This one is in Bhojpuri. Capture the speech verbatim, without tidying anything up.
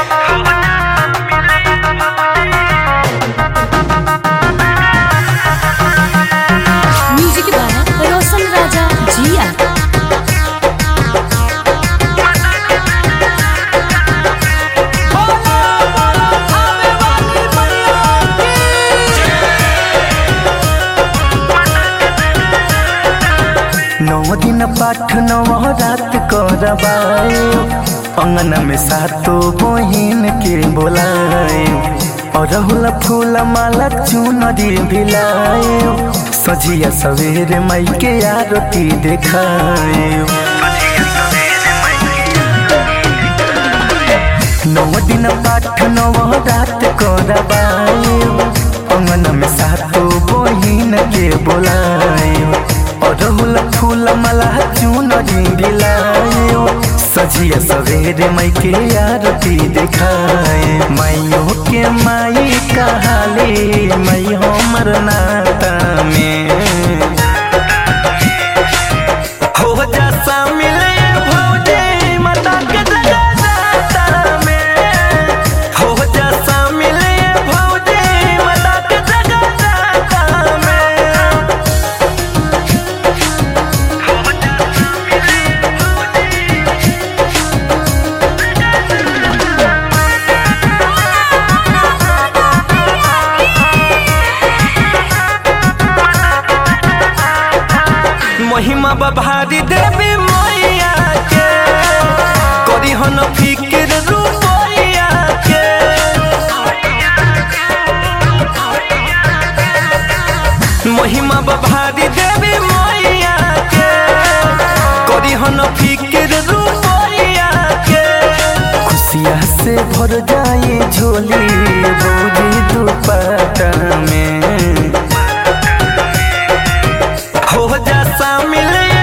म्यूजिक बाय रोशन राजा जिया। नौ दिन पाठ नौ रात करवाए, अंगन में सातो बहिन के बोलाए, अरहुल फूल माला चुनरी भिलाए, सजिया सवेरे माई के आरती देखाए। नौ दिन पाठ नौ रात करवाए, अंगन में सातो बहिन के बोलाए, अरहुल फूल माला चुनरी भिलाए, सजिया सवेरे माई के आरती देखाए। माइयों के माई कहाले माई हमर नाता में हो जा शामिल भौजी माता के जगराता में, हो जा शामिल भौजी माता के जगराता में। महिमा बभारी देवी मैया के, करी हन फिक्र रूपैया के। महिमा बभारी देवी मैया के, करी हन फिक्र रूपैया के। खुशिया से भर जाए झोली भौजी दुपट्टा में, हो जा शामिल